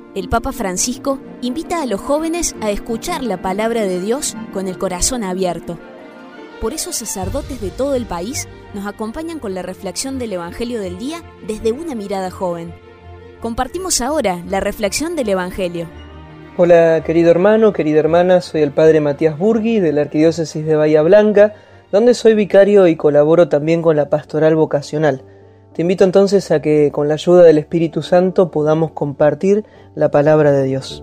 el Papa Francisco invita a los jóvenes a escuchar la palabra de Dios con el corazón abierto. Por eso sacerdotes de todo el país nos acompañan con la reflexión del Evangelio del día desde una mirada joven. Compartimos ahora la reflexión del Evangelio. Hola querido hermano, querida hermana, soy el Padre Matías Burgui de la Arquidiócesis de Bahía Blanca, donde soy vicario y colaboro también con la pastoral vocacional. Te invito entonces a que con la ayuda del Espíritu Santo podamos compartir la palabra de Dios.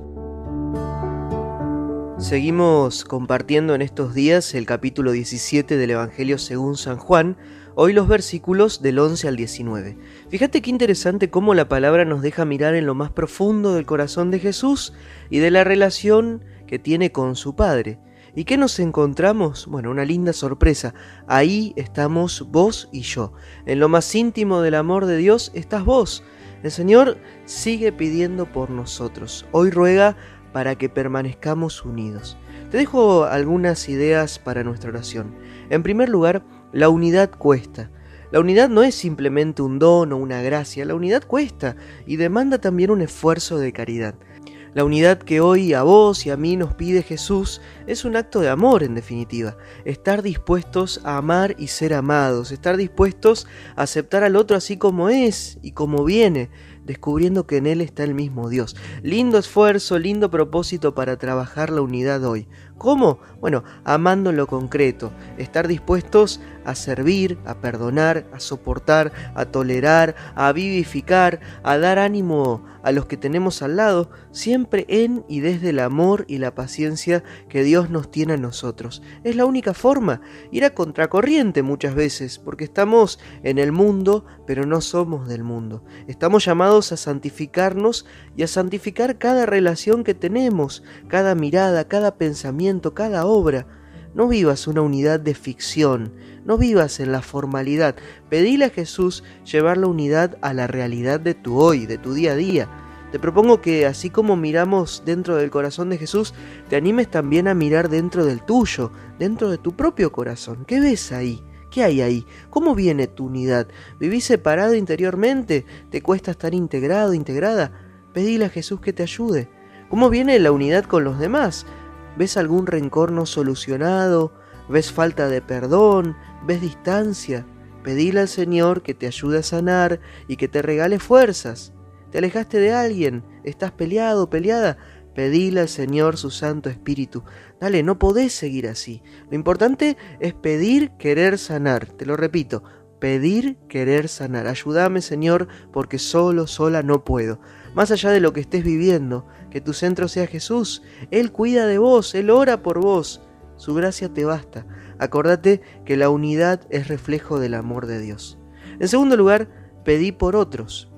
Seguimos compartiendo en estos días el capítulo 17 del Evangelio según San Juan, hoy los versículos del 11 al 19. Fíjate qué interesante cómo la palabra nos deja mirar en lo más profundo del corazón de Jesús y de la relación que tiene con su Padre. ¿Y qué nos encontramos? Bueno, una linda sorpresa. Ahí estamos vos y yo. En lo más íntimo del amor de Dios estás vos. El Señor sigue pidiendo por nosotros. Hoy ruega para que permanezcamos unidos. Te dejo algunas ideas para nuestra oración. En primer lugar, la unidad cuesta. La unidad no es simplemente un don o una gracia. La unidad cuesta y demanda también un esfuerzo de caridad. La unidad que hoy a vos y a mí nos pide Jesús es un acto de amor, en definitiva. Estar dispuestos a amar y ser amados, estar dispuestos a aceptar al otro así como es y como viene, descubriendo que en él está el mismo Dios. Lindo esfuerzo, lindo propósito para trabajar la unidad hoy. ¿Cómo? Bueno, amando lo concreto, estar dispuestos a servir, a perdonar, a soportar, a tolerar, a vivificar, a dar ánimo a los que tenemos al lado, siempre en y desde el amor y la paciencia que Dios nos tiene a nosotros. Es la única forma, ir a contracorriente muchas veces, porque estamos en el mundo, pero no somos del mundo. Estamos llamados a santificarnos y a santificar cada relación que tenemos, cada mirada, cada pensamiento, cada obra. No vivas una unidad de ficción, no vivas en la formalidad. Pedile a Jesús llevar la unidad a la realidad de tu hoy, de tu día a día. Te propongo que así como miramos dentro del corazón de Jesús, te animes también a mirar dentro del tuyo, dentro de tu propio corazón. ¿Qué ves ahí? ¿Qué hay ahí? ¿Cómo viene tu unidad? ¿Vivís separado interiormente? ¿Te cuesta estar integrado, integrada? Pedile a Jesús que te ayude. ¿Cómo viene la unidad con los demás? ¿Ves algún rencor no solucionado? ¿Ves falta de perdón? ¿Ves distancia? Pedile al Señor que te ayude a sanar y que te regale fuerzas. ¿Te alejaste de alguien? ¿Estás peleado, peleada? Pedile al Señor su Santo Espíritu. Dale, no podés seguir así. Lo importante es pedir, querer sanar. Te lo repito, pedir, querer sanar. Ayúdame, Señor, porque sola no puedo. Más allá de lo que estés viviendo, que tu centro sea Jesús. Él cuida de vos, Él ora por vos. Su gracia te basta. Acordate que la unidad es reflejo del amor de Dios. En segundo lugar, pedí por otros.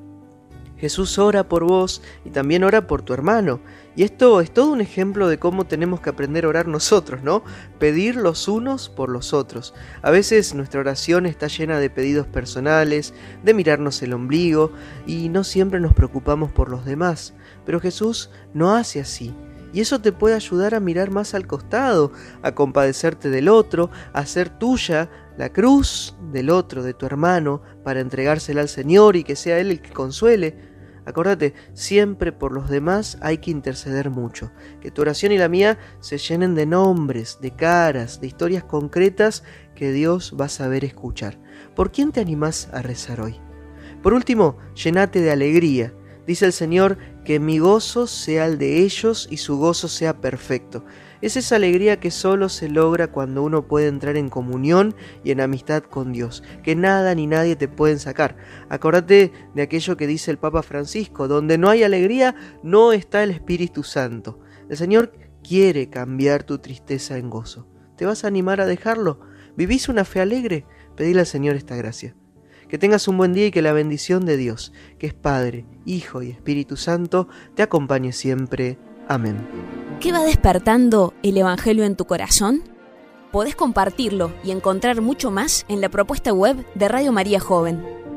Jesús ora por vos y también ora por tu hermano. Y esto es todo un ejemplo de cómo tenemos que aprender a orar nosotros, ¿no? Pedir los unos por los otros. A veces nuestra oración está llena de pedidos personales, de mirarnos el ombligo, y no siempre nos preocupamos por los demás. Pero Jesús no hace así. Y eso te puede ayudar a mirar más al costado, a compadecerte del otro, a hacer tuya la cruz del otro, de tu hermano, para entregársela al Señor y que sea Él el que consuele. Acordate, siempre por los demás hay que interceder mucho. Que tu oración y la mía se llenen de nombres, de caras, de historias concretas que Dios va a saber escuchar. ¿Por quién te animás a rezar hoy? Por último, llenate de alegría. Dice el Señor que mi gozo sea el de ellos y su gozo sea perfecto. Es esa alegría que solo se logra cuando uno puede entrar en comunión y en amistad con Dios, que nada ni nadie te pueden sacar. Acordate de aquello que dice el Papa Francisco, donde no hay alegría, no está el Espíritu Santo. El Señor quiere cambiar tu tristeza en gozo. ¿Te vas a animar a dejarlo? ¿Vivís una fe alegre? Pedile al Señor esta gracia. Que tengas un buen día y que la bendición de Dios, que es Padre, Hijo y Espíritu Santo, te acompañe siempre. Amén. ¿Qué va despertando el Evangelio en tu corazón? Podés compartirlo y encontrar mucho más en la propuesta web de Radio María Joven.